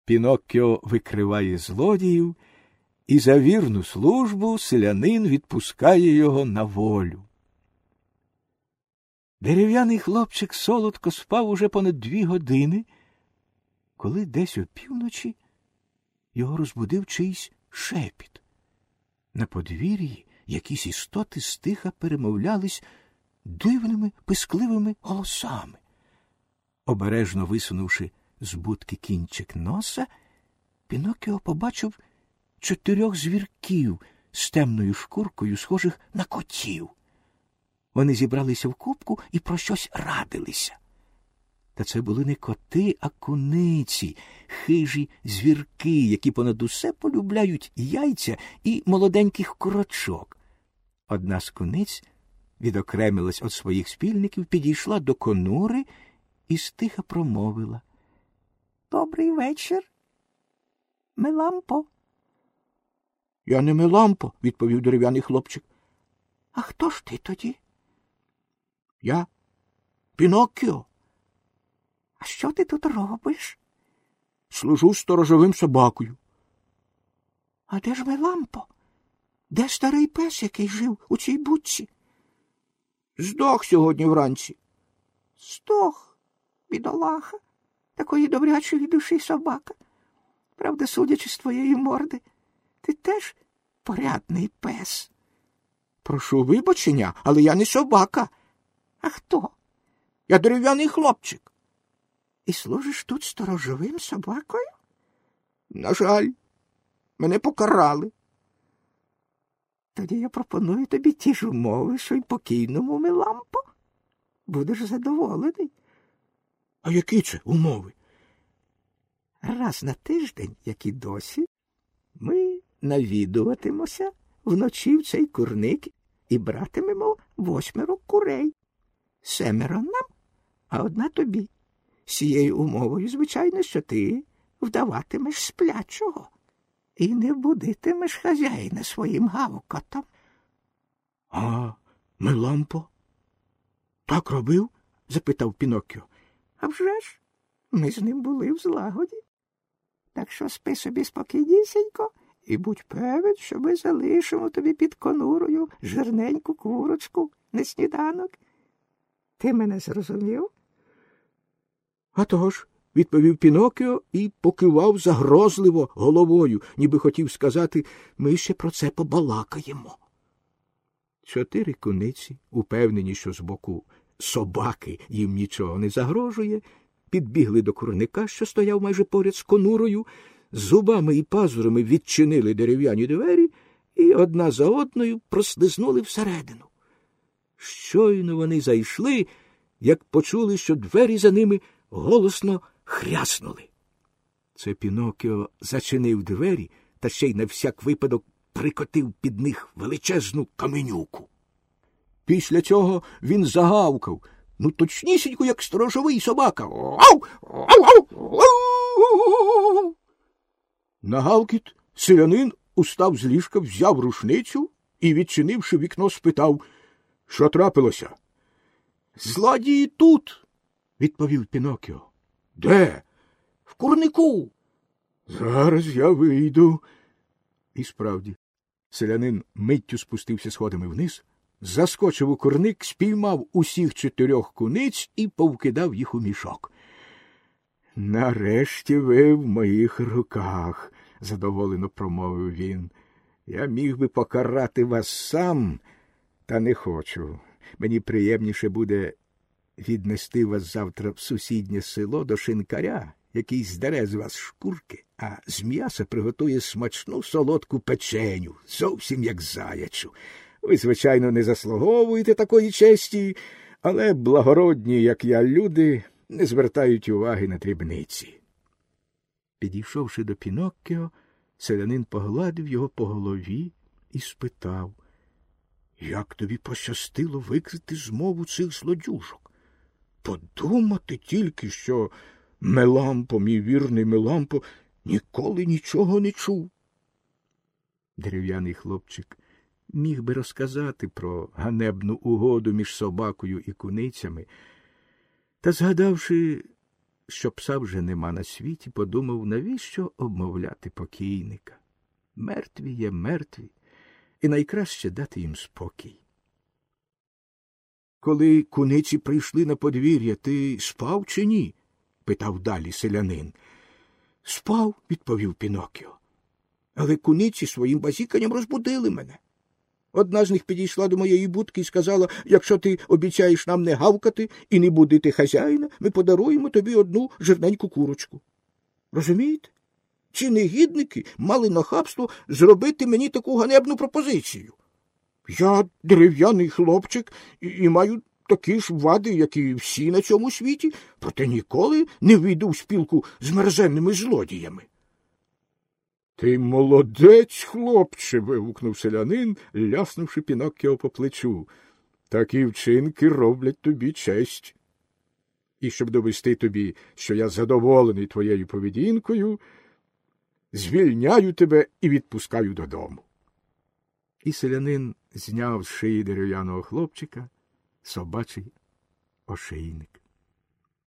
Піноккіо викриває злодіїв, і за вірну службу селянин відпускає його на волю. Дерев'яний хлопчик солодко спав уже понад 2 години, коли десь опівночі його розбудив чийсь шепіт. На подвір'ї якісь істоти стиха перемовлялись дивними, пискливими голосами. Обережно висунувши з будки кінчик носа, Піноккіо побачив 4 звірків з темною шкуркою, схожих на котів. Вони зібралися в купку і про щось радилися. Та це були не коти, а куниці, хижі звірки, які понад усе полюбляють яйця і молоденьких курочок. Одна з куниць відокремилась від своїх спільників, підійшла до конури і стиха промовила: «Добрий вечір, Мелампо». «Я не Мелампо», – відповів дерев'яний хлопчик. «А хто ж ти тоді?» «Я Піноккіо». «А що ти тут робиш?» «Служу сторожовим собакою». «А де ж Мелампо? Де старий пес, який жив у цій будці?» «Здох сьогодні вранці». «Здох, бідолаха, такої добрячої душі собака. Правда, судячи з твоєї морди, ти теж порядний пес». «Прошу вибачення, але я не собака». «А хто?» «Я дерев'яний хлопчик». «І служиш тут сторожовим собакою?» «На жаль, мене покарали». «Тоді я пропоную тобі ті ж умови, що й покійному Мелампо. Будеш задоволений». «А які це умови?» «Раз на тиждень, як і досі, ми навідуватимося вночі в цей курник і братимемо 8 курей. 7 нам, а 1 тобі. З цією умовою, звичайно, що ти вдаватимеш сплячого і не будитимеш хазяїна своїм гавкотом». «А Мелампо так робив?» – запитав Піноккіо. «А вже ж, ми з ним були в злагоді. Так що спи собі спокійнісінько і будь певен, що ми залишимо тобі під конурою жирненьку курочку на сніданок. Ти мене зрозумів?» «А того ж», – відповів Піноккіо і покивав загрозливо головою, ніби хотів сказати: «Ми ще про це побалакаємо». 4 куниці, упевнені, що з боку собаки їм нічого не загрожує, підбігли до курника, що стояв майже поряд з конурою, зубами і пазурами відчинили дерев'яні двері і одна за одною прослизнули всередину. Щойно вони зайшли, як почули, що двері за ними голосно хряснули. Це Піноккіо зачинив двері та ще й на всяк випадок прикотив під них величезну каменюку. Після цього він загавкав, ну точнісінько, як сторожовий собака. «Ау! Ау! Ау!» На гавкіт селянин устав з ліжка, взяв рушницю і, відчинивши вікно, спитав: «Що трапилося?» «Злодії тут», – відповів Піноккіо. «Де?» «В курнику». «Зараз я вийду». І справді, селянин миттю спустився сходами вниз, заскочив у курник, спіймав усіх 4 куниць і повкидав їх у мішок. «Нарешті ви в моїх руках», – задоволено промовив він. «Я міг би покарати вас сам, та не хочу. Мені приємніше буде віднести вас завтра в сусіднє село до шинкаря, який здере з вас шкурки, а з м'яса приготує смачну солодку печеню, зовсім як заячу. Ви, звичайно, не заслуговуєте такої честі, але благородні, як я, люди, не звертають уваги на дрібниці». Підійшовши до Піноккіо, селянин погладив його по голові і спитав: «Як тобі пощастило викрити змову цих злодюжок? Подумати тільки, що Мелампо, мій вірний Мелампо, ніколи нічого не чув». Дерев'яний хлопчик міг би розказати про ганебну угоду між собакою і куницями, та, згадавши, що пса вже нема на світі, подумав, навіщо обмовляти покійника. Мертві є мертві, і найкраще дати їм спокій. Коли куниці прийшли на подвір'я, ти спав чи ні? Питав далі селянин. Спав, відповів Пінокіо. Але куниці своїм базіканням розбудили мене. Одна з них підійшла до моєї будки і сказала, якщо ти обіцяєш нам не гавкати і не будити хазяїна, ми подаруємо тобі одну жирненьку курочку. Розумієте? Ці негідники мали нахабство зробити мені таку ганебну пропозицію. Я дерев'яний хлопчик і маю такі ж вади, як і всі на цьому світі, проте ніколи не війду в спілку з мерзенними злодіями. Ти молодець, хлопче, вигукнув селянин, ляснувши Піноккіо по плечу. Такі вчинки роблять тобі честь. І щоб довести тобі, що я задоволений твоєю поведінкою, звільняю тебе і відпускаю додому. І селянин зняв з шиї дерев'яного хлопчика собачий ошейник.